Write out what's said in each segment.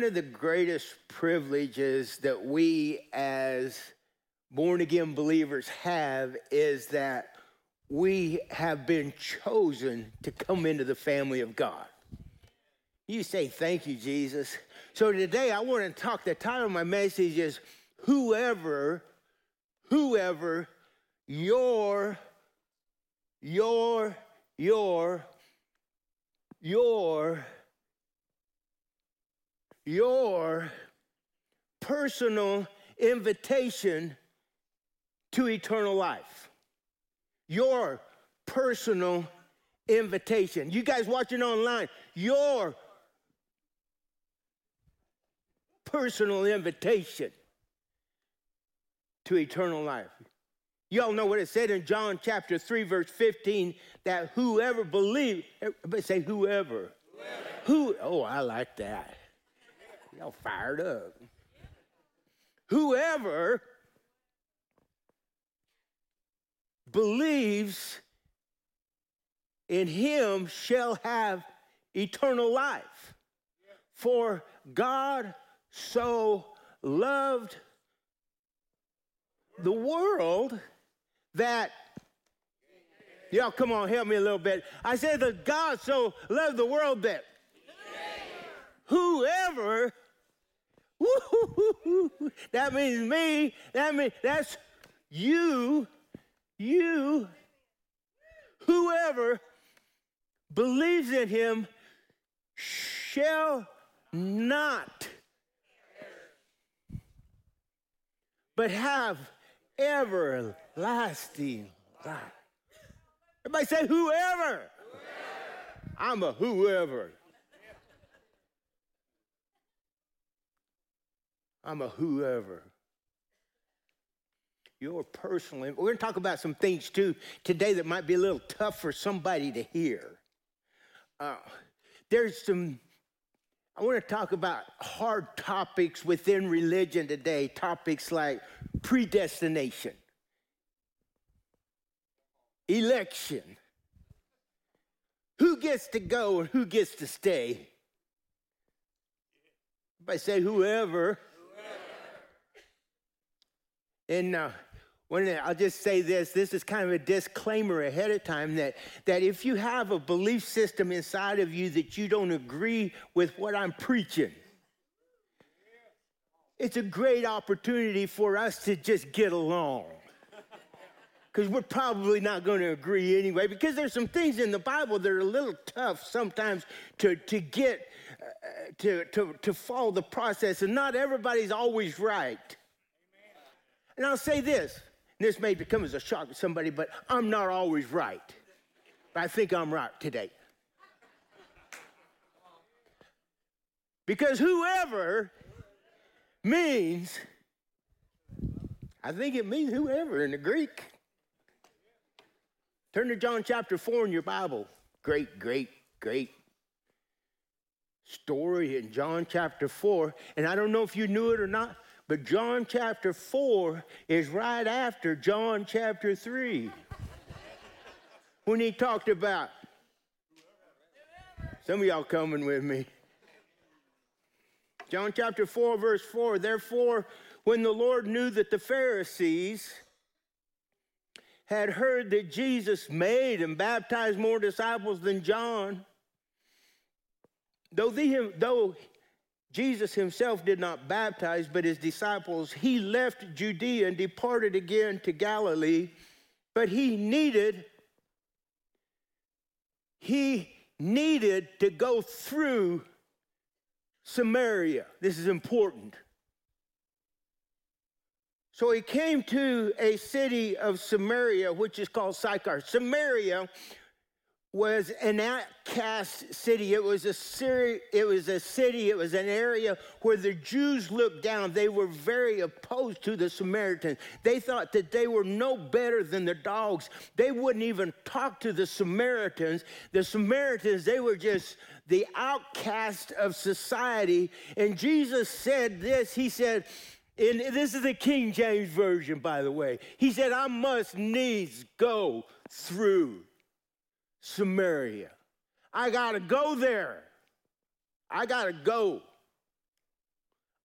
of the greatest privileges that we as born-again believers have is that we have been chosen to come into the family of God. You say, thank you, Jesus. So today I want to talk, the title of my message is whoever your personal invitation to eternal life. Your personal invitation. You guys watching online, your personal invitation to eternal life. You all know what it said in John chapter 3, verse 15, that whoever believes, everybody say whoever. Oh, I like that. Y'all fired up. Whoever believes in him shall have eternal life. For God so loved the world that, y'all come on, help me a little bit. I said that God so loved the world that whoever, that means me, that's you, whoever believes in him shall not, but have everlasting life. Everybody say whoever. I'm a whoever. I'm a whoever. Your personal, we're going to talk about some things too today that might be a little tough for somebody to hear. I want to talk about hard topics within religion today, topics like predestination, election, who gets to go and who gets to stay. Everybody say whoever. And I'll just say this is kind of a disclaimer ahead of time that if you have a belief system inside of you that you don't agree with what I'm preaching, it's a great opportunity for us to just get along. Because we're probably not going to agree anyway, because there's some things in the Bible that are a little tough sometimes to get, to follow the process, and not everybody's always right. And I'll say this may come as a shock to somebody, but I'm not always right. But I think I'm right today. Because whoever means, I think it means whoever in the Greek. Turn to John chapter 4 in your Bible. Great story in John chapter 4. And I don't know if you knew it or not, but John chapter 4 is right after John chapter 3. When he talked about, some of y'all coming with me. John chapter 4, verse 4, therefore, when the Lord knew that the Pharisees had heard that Jesus made and baptized more disciples than John, though Jesus himself did not baptize, but his disciples, he left Judea and departed again to Galilee, but he needed to go through Samaria. This is important. So he came to a city of Samaria, which is called Sychar. Samaria was an outcast city. It was an area where the Jews looked down. They were very opposed to the Samaritans. They thought that they were no better than the dogs. They wouldn't even talk to the Samaritans. The Samaritans, they were just the outcast of society. And Jesus said this, he said, and this is the King James Version, by the way. He said, I must needs go through Samaria. I got to go there. I got to go.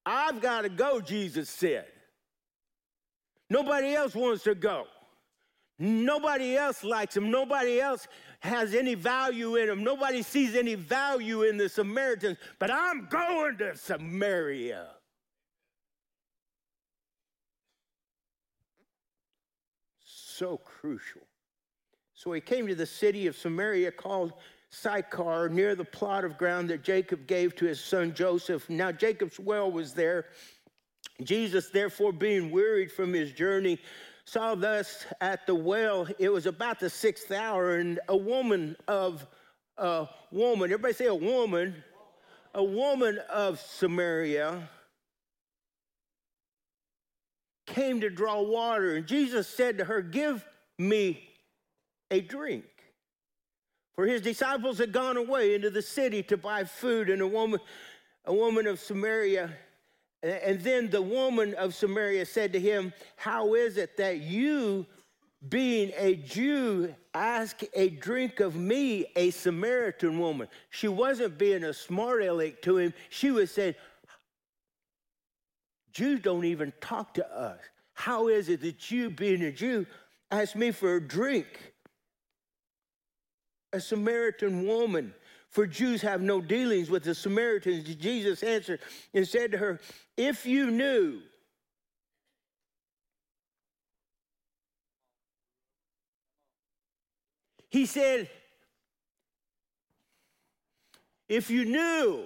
I've got to go, Jesus said. Nobody else wants to go. Nobody else likes him. Nobody else has any value in him. Nobody sees any value in the Samaritans. But I'm going to Samaria. So crucial. So he came to the city of Samaria called Sychar, near the plot of ground that Jacob gave to his son Joseph. Now Jacob's well was there. Jesus, therefore, being wearied from his journey, saw thus at the well, it was about the 6th hour, and a woman, everybody say a woman of Samaria came to draw water. And Jesus said to her, give me a drink. For his disciples had gone away into the city to buy food, and a woman of Samaria. And then the woman of Samaria said to him, how is it that you, being a Jew, ask a drink of me, a Samaritan woman? She wasn't being a smart aleck to him. She was saying, Jews don't even talk to us. How is it that you, being a Jew, ask me for a drink? A Samaritan woman. For Jews have no dealings with the Samaritans. Jesus answered and said to her, if you knew he said, if you knew,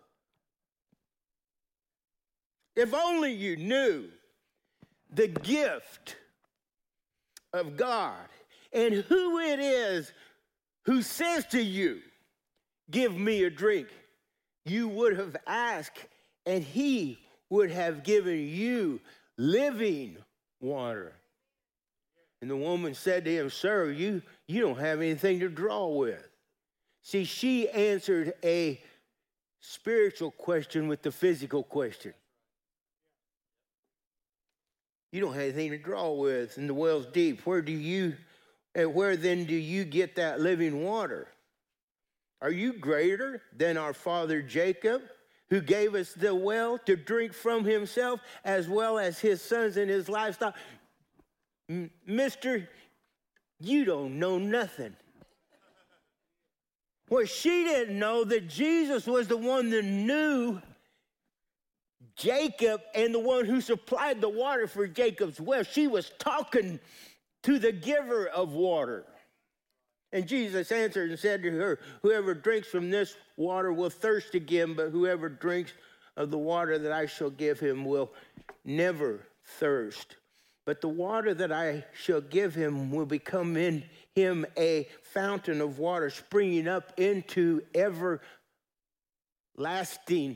if only you knew the gift of God and who it is who says to you, give me a drink, you would have asked, and he would have given you living water. And the woman said to him, sir, you don't have anything to draw with. See, she answered a spiritual question with the physical question. You don't have anything to draw with, and the well's deep. Where then do you get that living water? Are you greater than our father Jacob, who gave us the well to drink from himself, as well as his sons and his livestock? Mister, you don't know nothing. Well, she didn't know that Jesus was the one that knew Jacob and the one who supplied the water for Jacob's well. She was talking to the giver of water. And Jesus answered and said to her, whoever drinks from this water will thirst again, but whoever drinks of the water that I shall give him will never thirst. But the water that I shall give him will become in him a fountain of water springing up into everlasting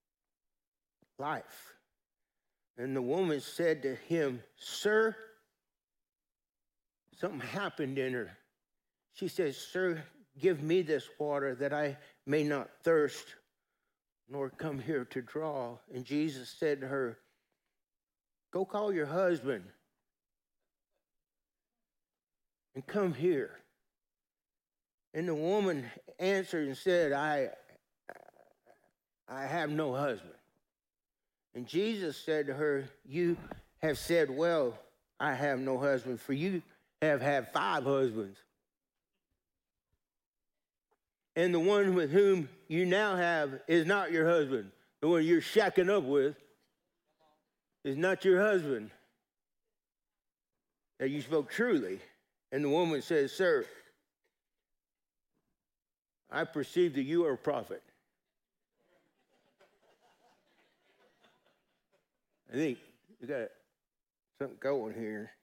life. And the woman said to him, sir, something happened in her. She says, sir, give me this water that I may not thirst, nor come here to draw. And Jesus said to her, go call your husband and come here. And the woman answered and said, I have no husband. And Jesus said to her, you have said, well, I have no husband, for you have had 5 husbands. And the one with whom you now have is not your husband. The one you're shacking up with is not your husband. Now you spoke truly. And the woman says, sir, I perceive that you are a prophet. I think we got something going here.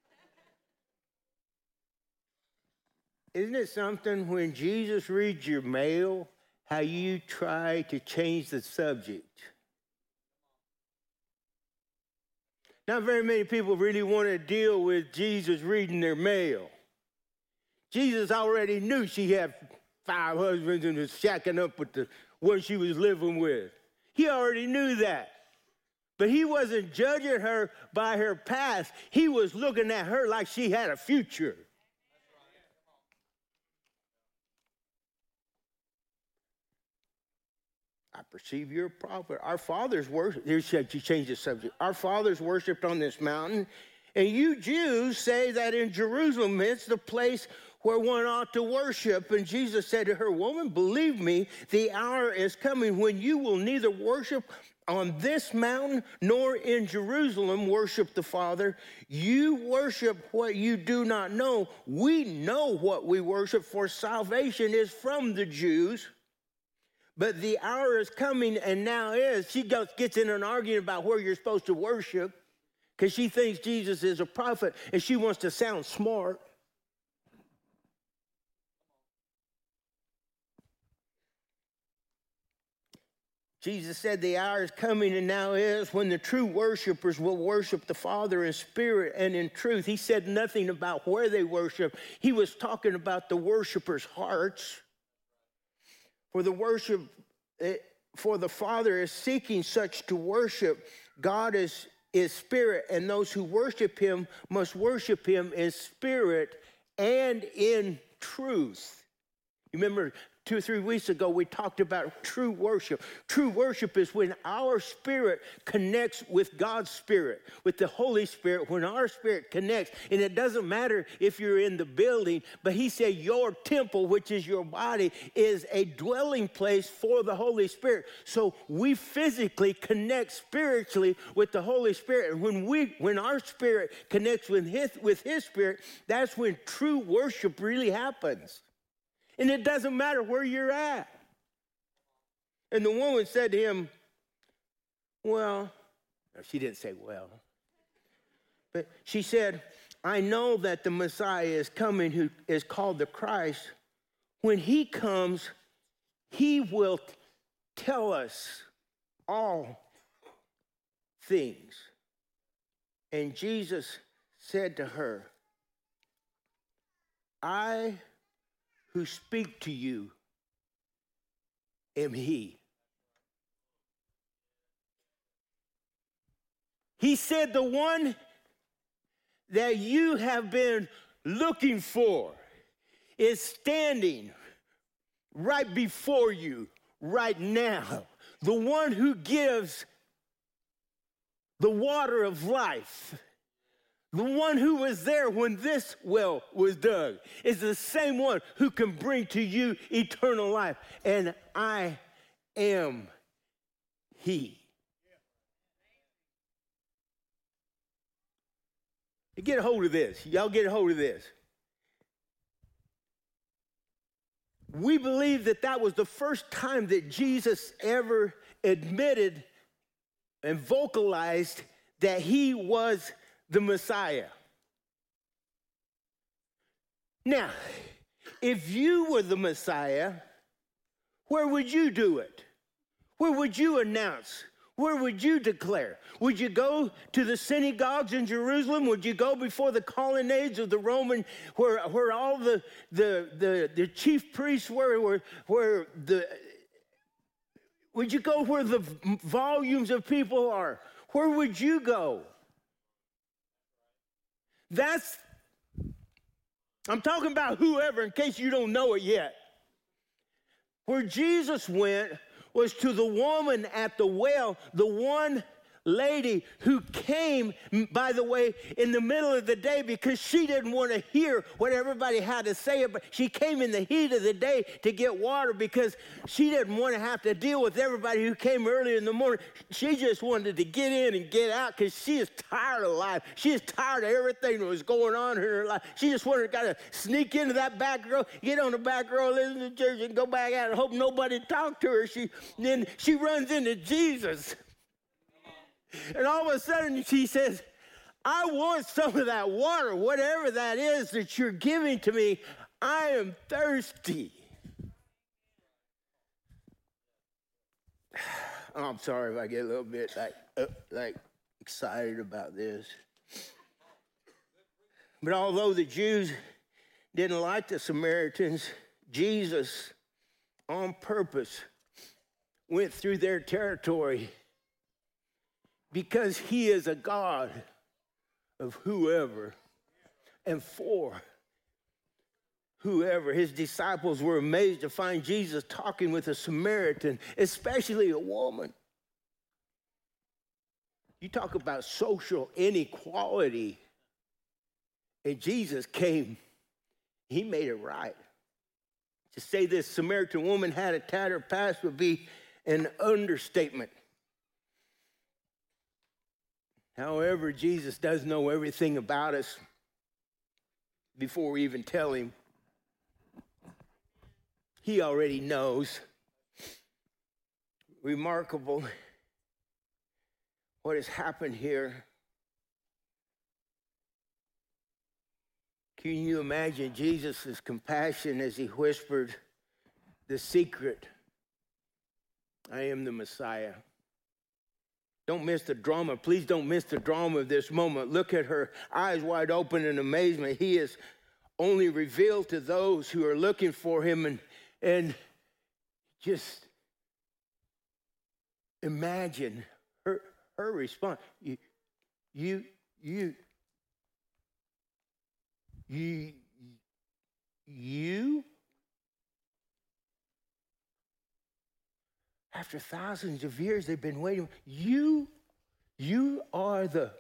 Isn't it something when Jesus reads your mail, how you try to change the subject? Not very many people really want to deal with Jesus reading their mail. Jesus already knew she had 5 husbands and was shacking up with the one she was living with. He already knew that. But he wasn't judging her by her past. He was looking at her like she had a future. I perceive you're a prophet. Our fathers worshiped, you changed the subject. Our fathers worshiped on this mountain, and you Jews say that in Jerusalem it's the place where one ought to worship. And Jesus said to her, woman, believe me, the hour is coming when you will neither worship on this mountain nor in Jerusalem worship the Father. You worship what you do not know. We know what we worship, for salvation is from the Jews. But the hour is coming, and now is. She gets in an argument about where you're supposed to worship because she thinks Jesus is a prophet, and she wants to sound smart. Jesus said the hour is coming and now is when the true worshipers will worship the Father in spirit and in truth. He said nothing about where they worship. He was talking about the worshipers' hearts. For the Father is seeking such to worship. God is spirit, and those who worship him must worship him in spirit and in truth. You remember 2 or 3 weeks ago, we talked about true worship. True worship is when our spirit connects with God's spirit, with the Holy Spirit, when our spirit connects. And it doesn't matter if you're in the building, but he said your temple, which is your body, is a dwelling place for the Holy Spirit. So we physically connect spiritually with the Holy Spirit. And when our spirit connects with his spirit, that's when true worship really happens. And it doesn't matter where you're at. And the woman said to him, well, no, she didn't say well, but she said, I know that the Messiah is coming, who is called the Christ. When he comes, he will tell us all things. And Jesus said to her, I who speak to you am he. He said the one that you have been looking for is standing right before you right now. The one who gives the water of life. The one who was there when this well was dug is the same one who can bring to you eternal life. And I am he. Get a hold of this. Y'all get a hold of this. We believe that was the first time that Jesus ever admitted and vocalized that he was the Messiah. Now, if you were the Messiah, where would you do it? Where would you announce? Where would you declare? Would you go to the synagogues in Jerusalem? Would you go before the colonnades of the Roman, where all the chief priests were, would you go where the volumes of people are? Where would you go? I'm talking about whoever, in case you don't know it yet. Where Jesus went was to the woman at the well, the one lady who came, by the way, in the middle of the day because she didn't want to hear what everybody had to say. But she came in the heat of the day to get water because she didn't want to have to deal with everybody who came early in the morning. She just wanted to get in and get out because she is tired of life. She is tired of everything that was going on in her life. She just wanted to sneak into that back row, get on the back row, listen to church, and go back out and hope nobody talked to her. Then she runs into Jesus. And all of a sudden she says, I want some of that water, whatever that is that you're giving to me. I am thirsty. Oh, I'm sorry if I get a little bit like excited about this. But although the Jews didn't like the Samaritans, Jesus, on purpose, went through their territory because he is a God of whoever and for whoever. His disciples were amazed to find Jesus talking with a Samaritan, especially a woman. You talk about social inequality. And Jesus came, he made it right. To say this Samaritan woman had a tattered past would be an understatement. However, Jesus does know everything about us before we even tell him. He already knows. Remarkable what has happened here. Can you imagine Jesus' compassion as he whispered the secret? I am the Messiah. Don't miss the drama. Please don't miss the drama of this moment. Look at her eyes wide open in amazement. He is only revealed to those who are looking for him. And just imagine her response. You after thousands of years they've been waiting. You are the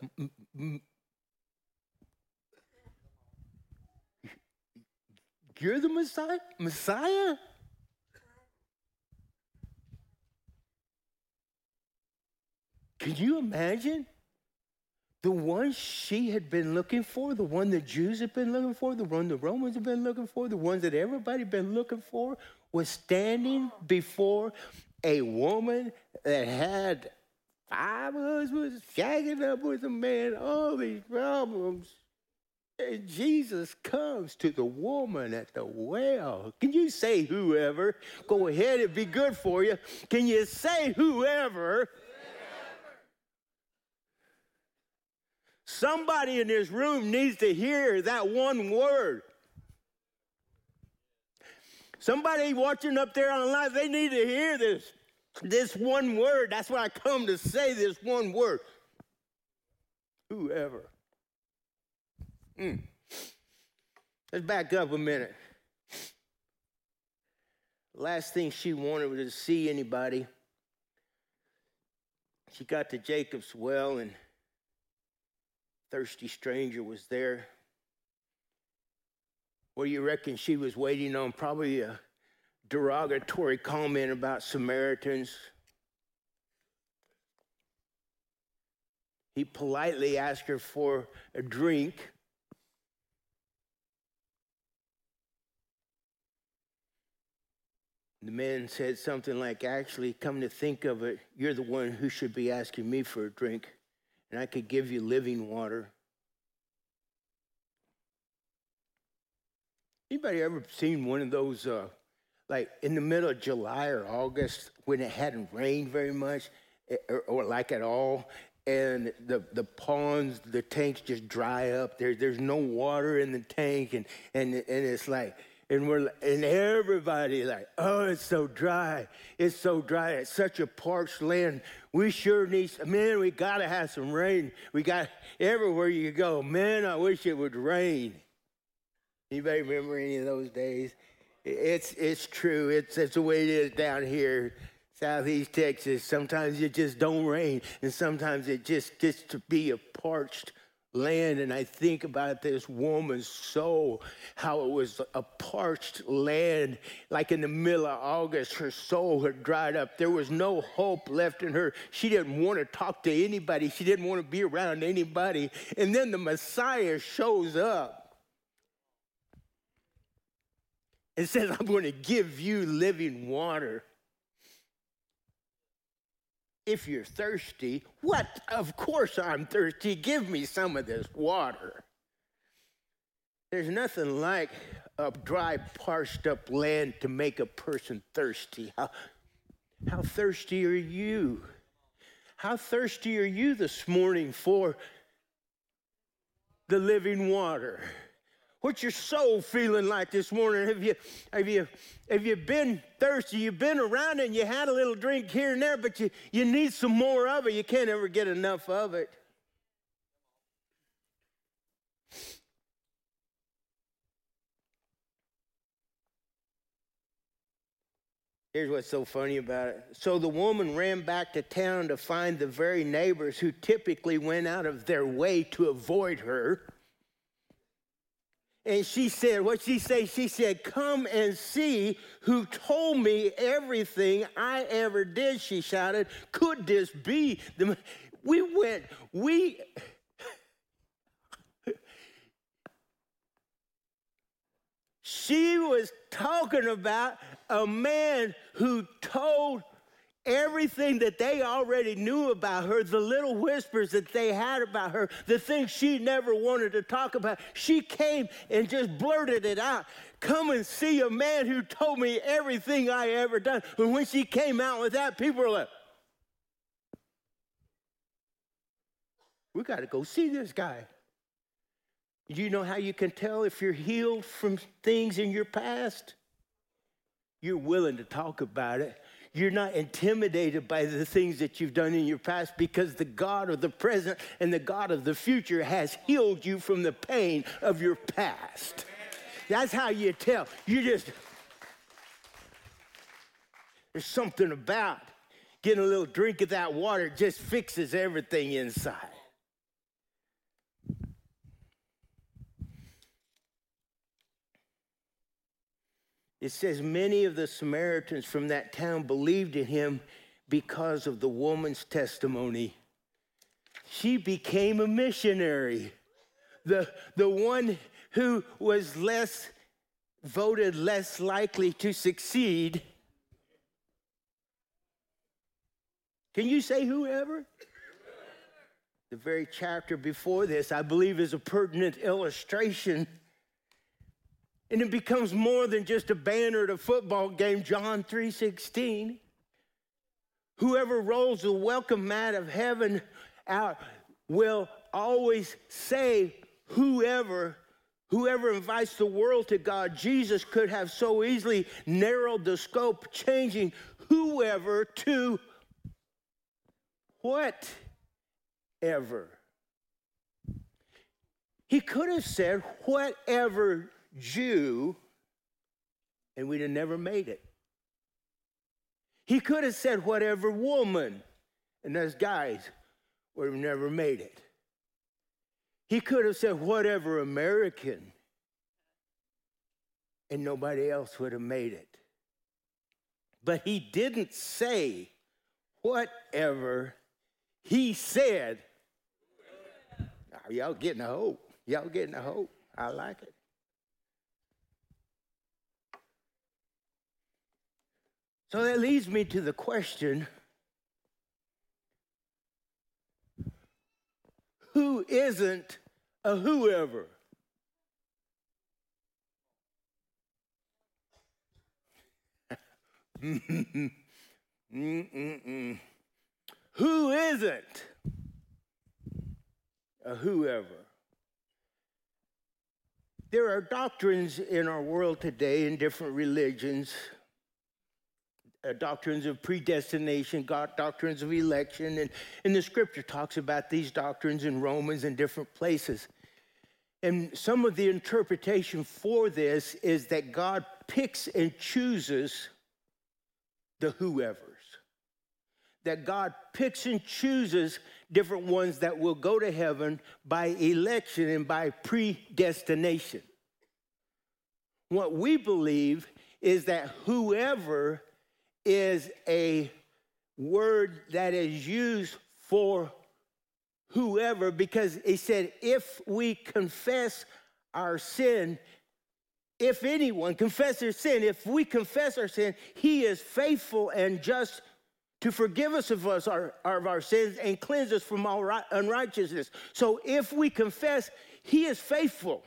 you're the Messiah? Can you imagine? The one she had been looking for, the one the Jews had been looking for, the one the Romans had been looking for, the ones that everybody had been looking for, was standing before a woman that had 5 husbands, shagging up with a man, all these problems. And Jesus comes to the woman at the well. Can you say whoever? Go ahead, it'd be good for you. Can you say whoever? Somebody in this room needs to hear that one word. Somebody watching up there online, they need to hear this one word. That's why I come to say this one word. Whoever. Let's back up a minute. Last thing she wanted was to see anybody. She got to Jacob's well, and thirsty stranger was there. What do you reckon she was waiting on? Probably a derogatory comment about Samaritans. He politely asked her for a drink. The man said something like, actually, come to think of it, you're the one who should be asking me for a drink, and I could give you living water. Anybody ever seen one of those, like in the middle of July or August when it hadn't rained very much or like at all, and the ponds, the tanks just dry up. There's no water in the tank, and it's like, and everybody like, oh, it's so dry. It's so dry. It's such a parched land. We sure need, man, we got to have some rain. We got, everywhere you go, man, I wish it would rain. Anybody remember any of those days? It's true. It's the way it is down here, Southeast Texas. Sometimes it just don't rain, and sometimes it just gets to be a parched land. And I think about this woman's soul, how it was a parched land. Like in the middle of August, her soul had dried up. There was no hope left in her. She didn't want to talk to anybody. She didn't want to be around anybody. And then the Messiah shows up and says, I'm going to give you living water. If you're thirsty, what? Of course I'm thirsty. Give me some of this water. There's nothing like a dry, parched up land to make a person thirsty. How thirsty are you? How thirsty are you this morning for the living water? What's your soul feeling like this morning? Have you been thirsty? You've been around it and you had a little drink here and there, but you need some more of it. You can't ever get enough of it. Here's what's so funny about it. So the woman ran back to town to find the very neighbors who typically went out of their way to avoid her. And she said, what'd she say? She said, come and see who told me everything I ever did, she shouted. Could this be? She was talking about a man who told everything that they already knew about her, the little whispers that they had about her, the things she never wanted to talk about. She came and just blurted it out. Come and see a man who told me everything I ever done. And when she came out with that, people were like, we got to go see this guy. Do you know how you can tell if you're healed from things in your past? You're willing to talk about it. You're not intimidated by the things that you've done in your past because the God of the present and the God of the future has healed you from the pain of your past. That's how you tell. There's something about getting a little drink of that water. It just fixes everything inside. It says many of the Samaritans from that town believed in him because of the woman's testimony. She became a missionary. The one who was voted less likely to succeed. Can you say whoever? The very chapter before this, I believe, is a pertinent illustration. And it becomes more than just a banner at a football game, John 3:16. Whoever rolls the welcome mat of heaven out will always say whoever invites the world to God. Jesus could have so easily narrowed the scope, changing whoever to whatever. He could have said whatever Jew, and we'd have never made it. He could have said whatever woman, and us guys would have never made it. He could have said whatever American, and nobody else would have made it. But he didn't say whatever. He said, oh, y'all getting a hope. Y'all getting a hope. I like it. So that leads me to the question, who isn't a whoever? Who isn't a whoever? There are doctrines in our world today in different religions, doctrines of predestination, God, doctrines of election, and the scripture talks about these doctrines in Romans and different places. And some of the interpretation for this is that God picks and chooses the whoever's. That God picks and chooses different ones that will go to heaven by election and by predestination. What we believe is that whoever is a word that is used for whoever, because he said, if we confess our sin, if anyone confess their sin, if we confess our sin, he is faithful and just to forgive us of our sins and cleanse us from all unrighteousness. So if we confess, he is faithful.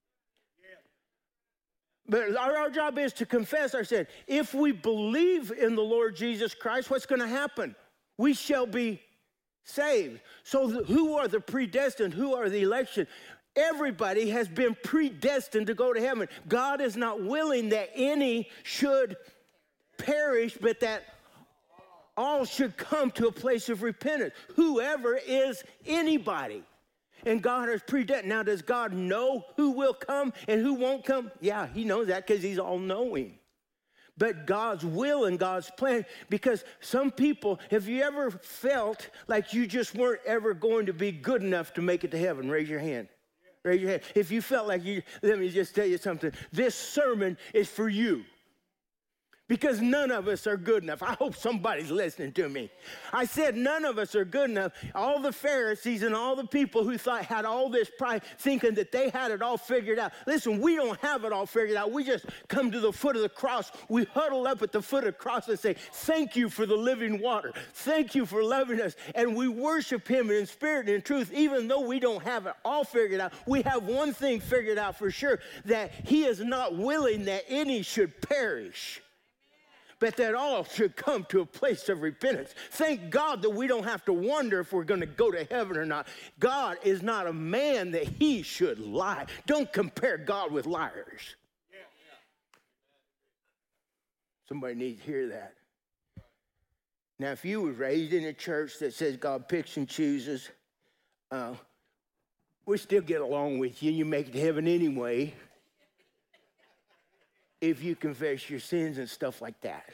But our job is to confess our sin. If we believe in the Lord Jesus Christ, what's going to happen? We shall be saved. So who are the predestined? Who are the election? Everybody has been predestined to go to heaven. God is not willing that any should perish, but that all should come to a place of repentance. Whoever is anybody. And God has predestined. Now, does God know who will come and who won't come? Yeah, he knows that because he's all-knowing. but God's will and God's plan. Because some people, have you ever felt like you just weren't ever going to be good enough to make it to heaven? Raise your hand. Raise your hand. If you felt like let me just tell you something. This sermon is for you. Because none of us are good enough. I hope somebody's listening to me. I said none of us are good enough. All the Pharisees and all the people who had all this pride, thinking that they had it all figured out. Listen, we don't have it all figured out. We just come to the foot of the cross. We huddle up at the foot of the cross and say, thank you for the living water. Thank you for loving us. And we worship him in spirit and in truth, even though we don't have it all figured out. We have one thing figured out for sure, that he is not willing that any should perish, but that all should come to a place of repentance. Thank God that we don't have to wonder if we're going to go to heaven or not. God is not a man that he should lie. Don't compare God with liars. Somebody needs to hear that. Now, if you were raised in a church that says God picks and chooses, we still get along with you. You make it to heaven anyway, if you confess your sins and stuff like that.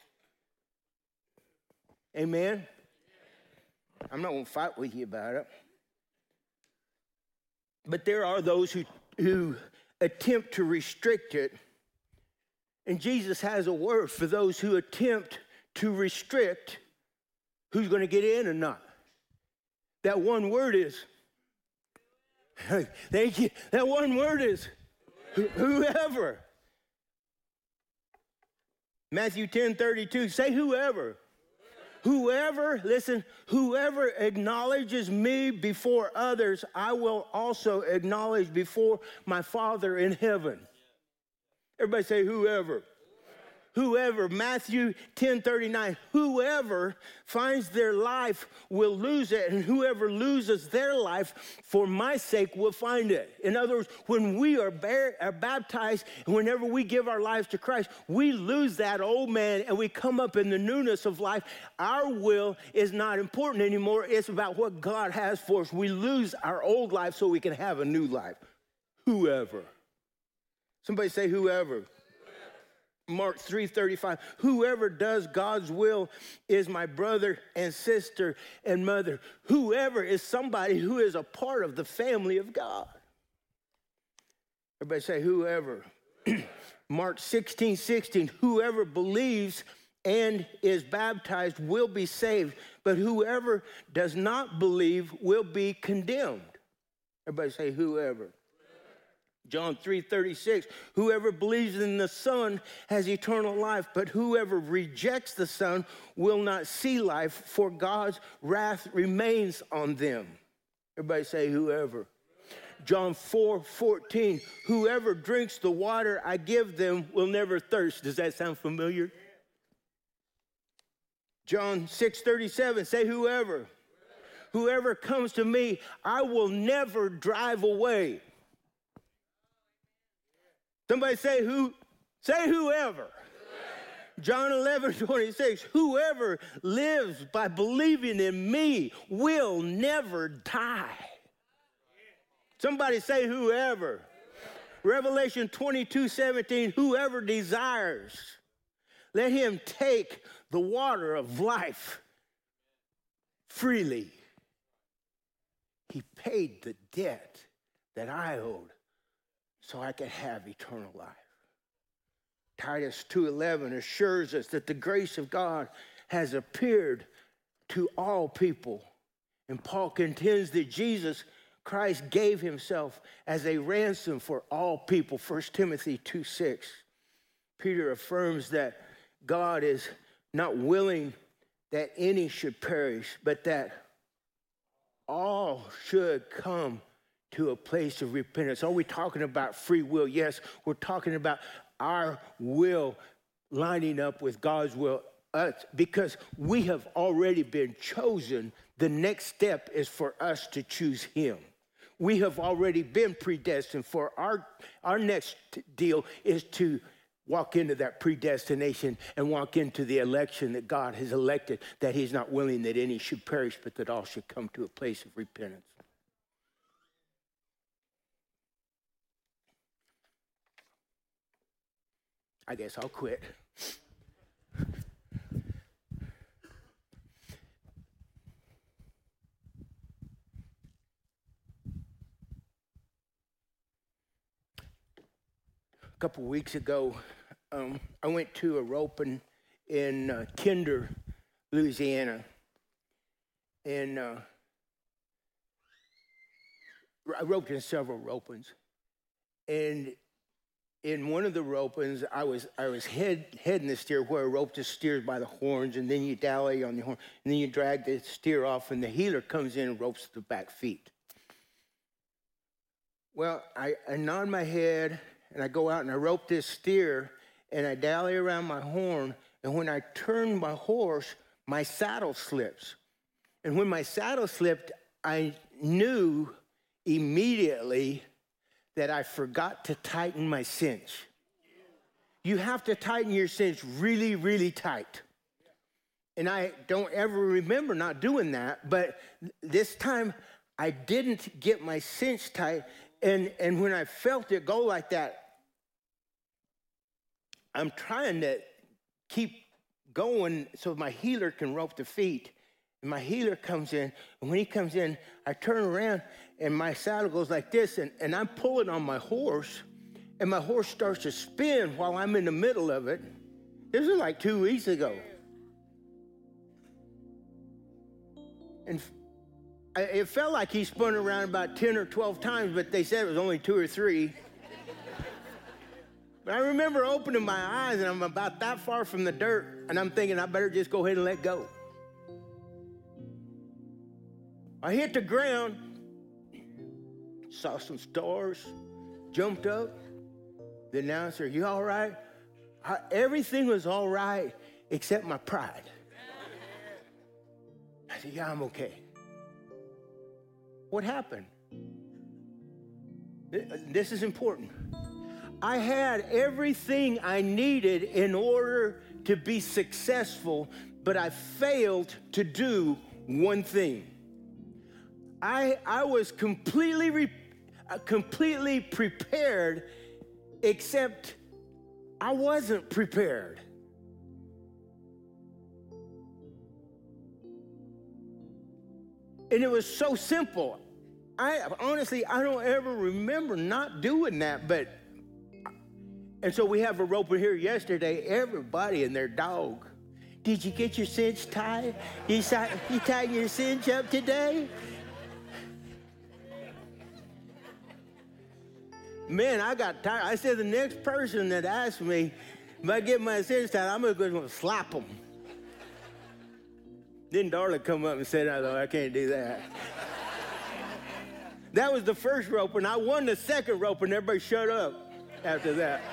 Amen? I'm not going to fight with you about it. But there are those who attempt to restrict it. And Jesus has a word for those who attempt to restrict who's going to get in or not. That one word is, thank you, that one word is whoever. Matthew 10:32, say whoever. Whoever, listen, whoever acknowledges me before others, I will also acknowledge before my Father in heaven. Everybody say whoever. Whoever, Matthew 10:39, whoever finds their life will lose it, and whoever loses their life for my sake will find it. In other words, when we are baptized, and whenever we give our lives to Christ, we lose that old man and we come up in the newness of life. Our will is not important anymore. It's about what God has for us. We lose our old life so we can have a new life. Whoever. Somebody say whoever. Mark 3:35, whoever does God's will is my brother and sister and mother. Whoever is somebody who is a part of the family of God. Everybody say whoever. Mark 16:16, whoever believes and is baptized will be saved, but whoever does not believe will be condemned. Everybody say whoever. John 3:36, whoever believes in the Son has eternal life, but whoever rejects the Son will not see life, for God's wrath remains on them. Everybody say whoever. John 4:14, whoever drinks the water I give them will never thirst. Does that sound familiar? John 6:37, say whoever. Whoever comes to me, I will never drive away. Somebody say who? Say whoever. John 11:26, whoever lives by believing in me will never die. Somebody say whoever. Revelation 22:17, whoever desires, let him take the water of life freely. He paid the debt that I owed, so I can have eternal life. Titus 2:11 assures us that the grace of God has appeared to all people. And Paul contends that Jesus Christ gave himself as a ransom for all people. 1 Timothy 2:6. Peter affirms that God is not willing that any should perish, but that all should come to a place of repentance. Are we talking about free will? Yes, we're talking about our will lining up with God's will, because we have already been chosen. The next step is for us to choose him. We have already been predestined. For our next deal is to walk into that predestination and walk into the election that God has elected, that he's not willing that any should perish, but that all should come to a place of repentance. I guess I'll quit. A couple weeks ago, I went to a roping in Kinder, Louisiana, and I roped in several ropings. And in one of the ropings, I was heading the steer where a rope just steers by the horns, and then you dally on the horn, and then you drag the steer off, and the healer comes in and ropes the back feet. Well, I nod my head, and I go out and I rope this steer, and I dally around my horn, and when I turn my horse, my saddle slips. And when my saddle slipped, I knew immediately that I forgot to tighten my cinch. You have to tighten your cinch really, really tight. And I don't ever remember not doing that, but this time I didn't get my cinch tight, and when I felt it go like that, I'm trying to keep going so my healer can rope the feet. And my healer comes in, and when he comes in, I turn around, and my saddle goes like this, and I'm pulling on my horse, and my horse starts to spin while I'm in the middle of it. This was like 2 weeks ago. And it felt like he spun around about 10 or 12 times, but they said it was only 2 or 3. But I remember opening my eyes, and I'm about that far from the dirt, and I'm thinking I better just go ahead and let go. I hit the ground, saw some stars, jumped up. The announcer, you all right? Everything was all right except my pride. I said, yeah, I'm okay. What happened? This is important. I had everything I needed in order to be successful, but I failed to do one thing. I was completely prepared, except I wasn't prepared. And it was so simple. Honestly, I don't ever remember not doing that, and so we have a roper here yesterday, everybody and their dog. Did you get your cinch tied? You tied your cinch up today? Man, I got tired. I said the next person that asked me if I get my cinch tied, I'm going to slap them. Then Darla come up and said, "No, I can't do that." That was the first rope, and I won the second rope, and everybody shut up after that.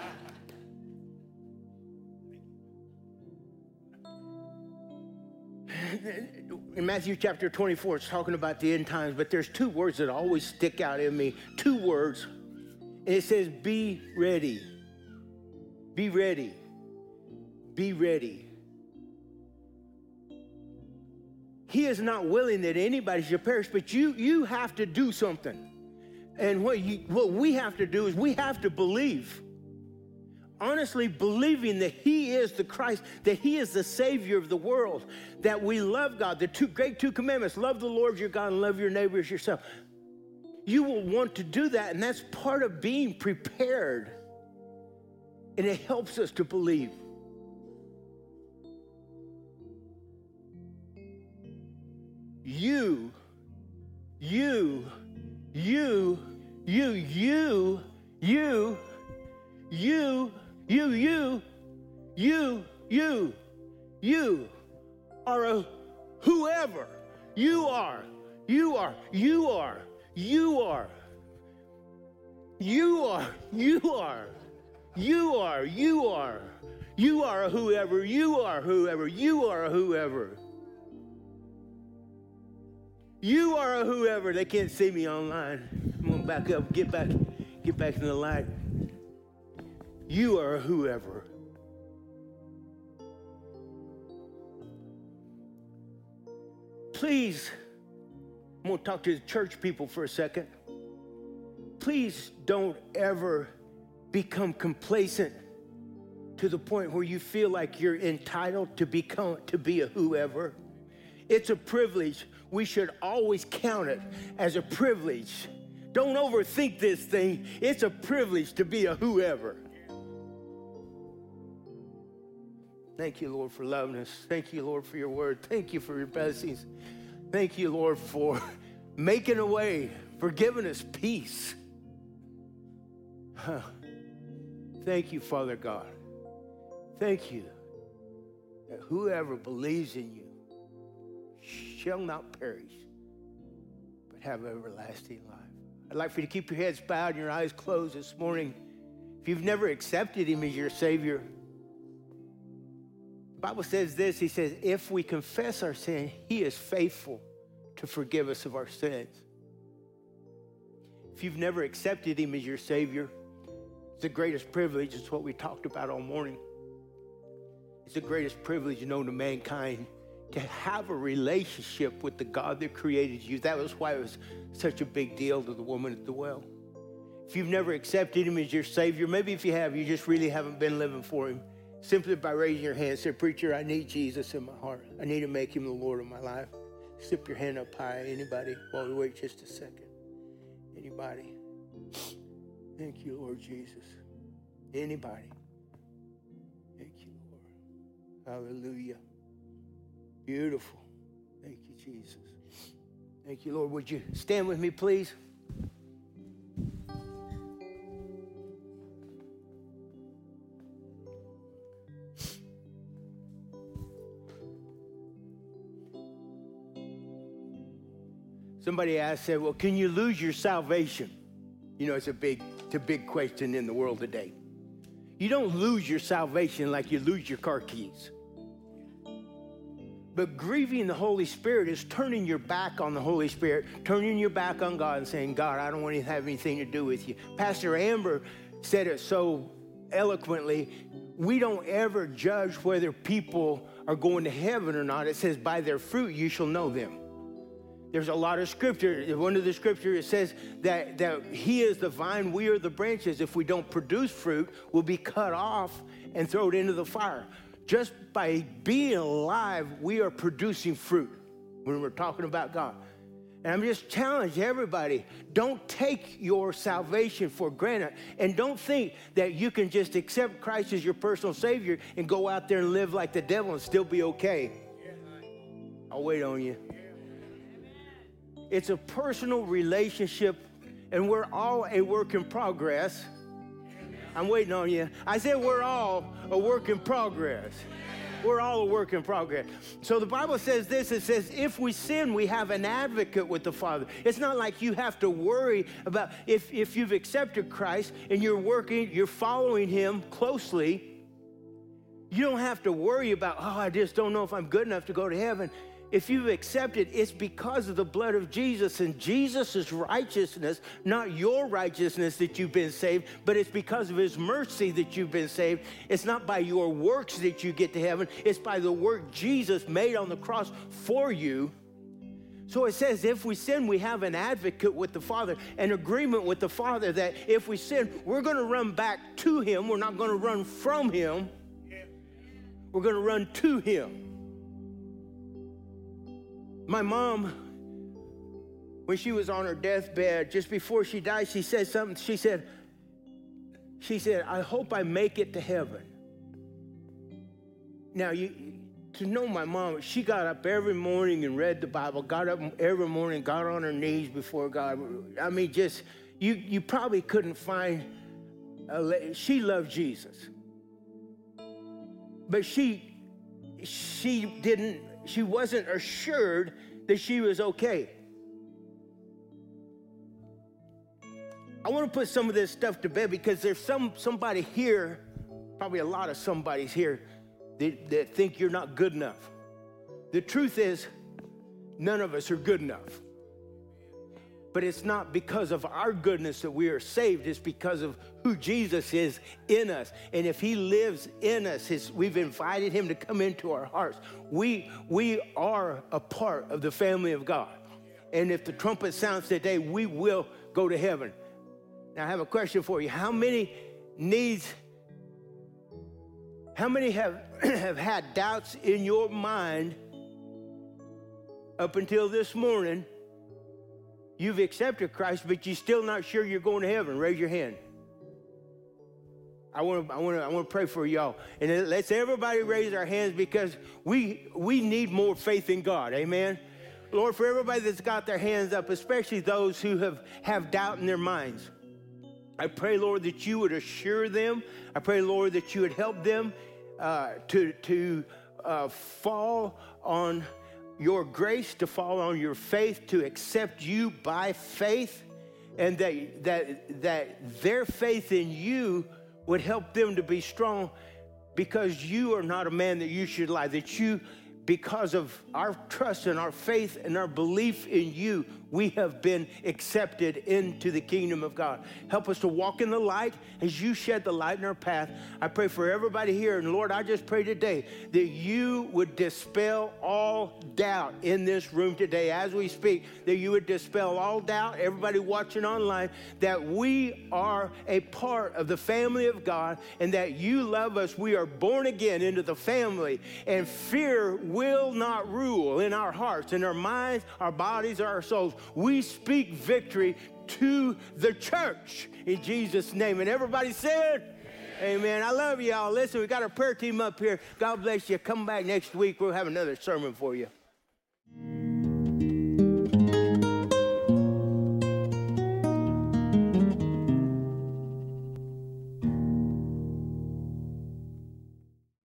In Matthew chapter 24, it's talking about the end times, but there's 2 words that always stick out in me. 2 words. And it says, be ready. Be ready. Be ready. He is not willing that anybody should perish, but you have to do something. And what we have to do is we have to believe. Honestly believing that he is the Christ, that he is the Savior of the world, that we love God. The great two commandments, love the Lord your God and love your neighbor as yourself. You will want to do that, and that's part of being prepared. And it helps us to believe. You are a whoever. You are a whoever. You are a whoever. You are a whoever. They can't see me online. I'm gonna back up, get back in the light. You are a whoever. Please, I'm gonna talk to the church people for a second. Please don't ever become complacent to the point where you feel like you're entitled to be a whoever. It's a privilege. We should always count it as a privilege. Don't overthink this thing. It's a privilege to be a whoever. Thank you, Lord, for loving us. Thank you, Lord, for your word. Thank you for your blessings. Thank you, Lord, for making a way, for giving us peace. Thank you, Father God. Thank you that whoever believes in you shall not perish, but have everlasting life. I'd like for you to keep your heads bowed and your eyes closed this morning. If you've never accepted him as your Savior, the Bible says this. He says, if we confess our sin, he is faithful to forgive us of our sins. If you've never accepted him as your Savior, it's the greatest privilege. It's what we talked about all morning. It's the greatest privilege known to mankind to have a relationship with the God that created you. That was why it was such a big deal to the woman at the well. If you've never accepted him as your Savior, maybe if you have, you just really haven't been living for him. Simply by raising your hand, say, preacher, I need Jesus in my heart. I need to make him the Lord of my life. Slip your hand up high. Anybody? While we wait just a second. Anybody? Thank you, Lord Jesus. Anybody? Thank you, Lord. Hallelujah. Beautiful. Thank you, Jesus. Thank you, Lord. Would you stand with me, please? Somebody asked, said, well, can you lose your salvation? You know, it's a big question in the world today. You don't lose your salvation like you lose your car keys. But grieving the Holy Spirit is turning your back on the Holy Spirit, turning your back on God and saying, God, I don't want to have anything to do with you. Pastor Amber said it so eloquently. We don't ever judge whether people are going to heaven or not. It says, by their fruit you shall know them. There's a lot of scripture. One of the scriptures, it says that he is the vine, we are the branches. If we don't produce fruit, we'll be cut off and thrown into the fire. Just by being alive, we are producing fruit when we're talking about God. And I'm just challenging everybody, don't take your salvation for granted. And don't think that you can just accept Christ as your personal Savior and go out there and live like the devil and still be okay. I'll wait on you. It's a personal relationship, and we're all a work in progress. I'm waiting on you. I said we're all a work in progress. We're all a work in progress. So the Bible says this. It says, if we sin, we have an advocate with the Father. It's not like you have to worry about if you've accepted Christ and you're following him closely. You don't have to worry about, I just don't know if I'm good enough to go to heaven. If you've accepted, it's because of the blood of Jesus and Jesus' righteousness, not your righteousness that you've been saved, but it's because of his mercy that you've been saved. It's not by your works that you get to heaven. It's by the work Jesus made on the cross for you. So it says, if we sin, we have an advocate with the Father, an agreement with the Father that if we sin, we're going to run back to him. We're not going to run from him. We're going to run to him. My mom, when she was on her deathbed, just before she died, she said something. She said, I hope I make it to heaven. Now, to know my mom, she got up every morning and read the Bible, got up every morning, got on her knees before God. I mean, just, you probably couldn't find, she loved Jesus. But she wasn't assured that she was okay. I want to put some of this stuff to bed because there's somebody here, probably a lot of somebody's here that think you're not good enough. The truth is, none of us are good enough. But it's not because of our goodness that we are saved. It's because of who Jesus is in us. And if he lives in us, we've invited him to come into our hearts. We are a part of the family of God. And if the trumpet sounds today, we will go to heaven. Now, I have a question for you. How many needs How many have had doubts in your mind up until this morning? You've accepted Christ, but you're still not sure you're going to heaven. Raise your hand. I want to pray for y'all. And let's everybody raise our hands, because we need more faith in God. Amen. Lord, for everybody that's got their hands up, especially those who have doubt in their minds, I pray, Lord, that you would assure them. I pray, Lord, that you would help them to fall on your grace, to fall on your faith, to accept you by faith, and that their faith in you would help them to be strong, because you are not a man that you should lie, that you, because of our trust and our faith and our belief in you, we have been accepted into the kingdom of God. Help us to walk in the light as you shed the light in our path. I pray for everybody here. And Lord, I just pray today that you would dispel all doubt in this room today as we speak, that you would dispel all doubt, everybody watching online, that we are a part of the family of God and that you love us. We are born again into the family, and fear will not rule in our hearts, in our minds, our bodies, our souls. We speak victory to the church in Jesus' name. And everybody said, amen. I love y'all. Listen, we got our prayer team up here. God bless you. Come back next week. We'll have another sermon for you.